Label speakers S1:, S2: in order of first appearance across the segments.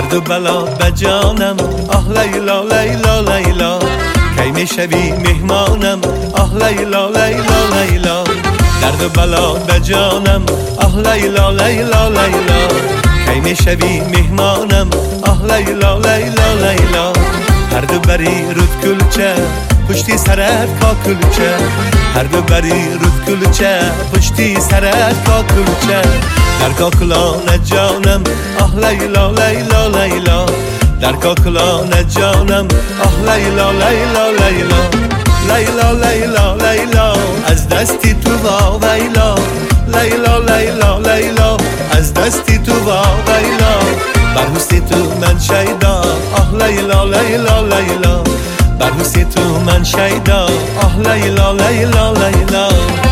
S1: درد و بلا به جانم آه لیلا لیلا لیلا کی میشوی مهمانم آه لیلا لیلا لیلا درد و بلا به جانم آه لیلا لیلا لیلا کی میشوی مهمانم آه لیلا لیلا لیلا هر دو بری رود کلچه پشتی سرت کا کلچه هر دو بری رود کلچه پشتی سرت کا کلچه در کاکلان جانم آه لیلا لیلا لیلا در کاکلان جانم آه لیلا لیلا لیلا لیلا لیلا لیلا از دستی تو با ویلا لیلا لیلا لیلا از دستی تو با ویلا بر حسنی تو من شیدا آه لیلا لیلا لیلا بر حسنی تو من شیدا آه لیلا لیلا لیلا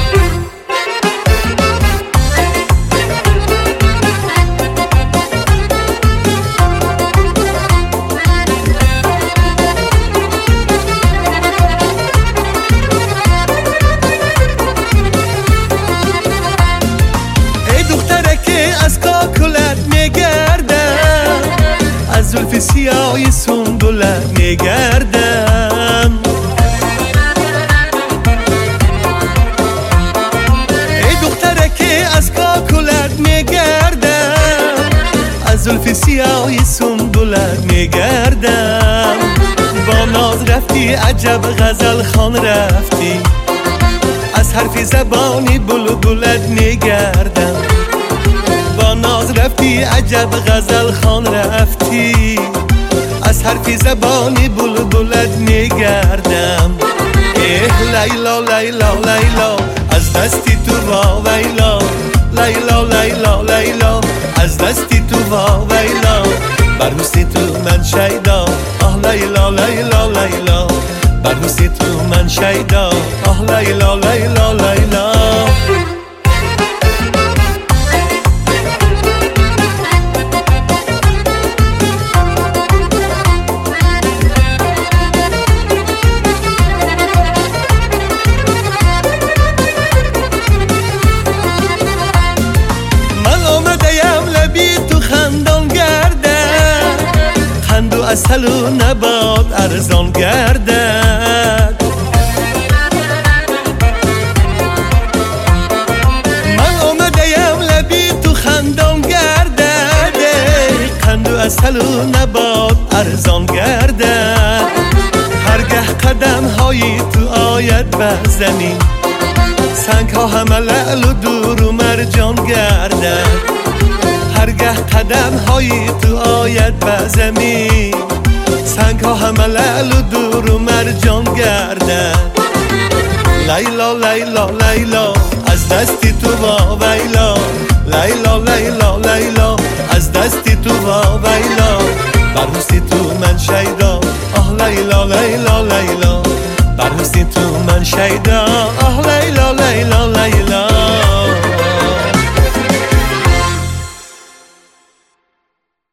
S1: از کاکلت میگردم از زلف سیاهی سنبلت میگردم ای دختره که از کاکلت میگردم از زلف سیاهی سنبلت میگردم با ناز رفتی عجب غزل خان رفتی از حرف زبانی بلبلت میگردم با ناز رفتی عجب غزل خان رفتی از حرفی زبانی بلبلت میگردم اه لیلا لیلا لیلا از دستی تو با ویلا لیلا لیلا لیلا از دستی تو با ویلا بر حسنی تو من شیدا آه لیلا لیلا لیلا بر حسنی تو من شیدا آه لیلا لیلا لیلا اصل و نبات ارزان گردد من آمدیم لبی تو خندان گردد قند و اصل و نبات ارزان گردد هرگه قدم هایی تو آید به زمین سنگ ها همه لعل و دور و مرجان گردد هرگه قدم هایی تو آید به زمین سنگ ها همه لعل و دور و مرجان گردد لیلا لیلا لیلا از دستی تو با ویلا لیلا لیلا لیلا از دستی تو با ویلا بر حسنی تو من شیدا آه لیلا لیلا لیلا بر حسنی تو من شیدا آه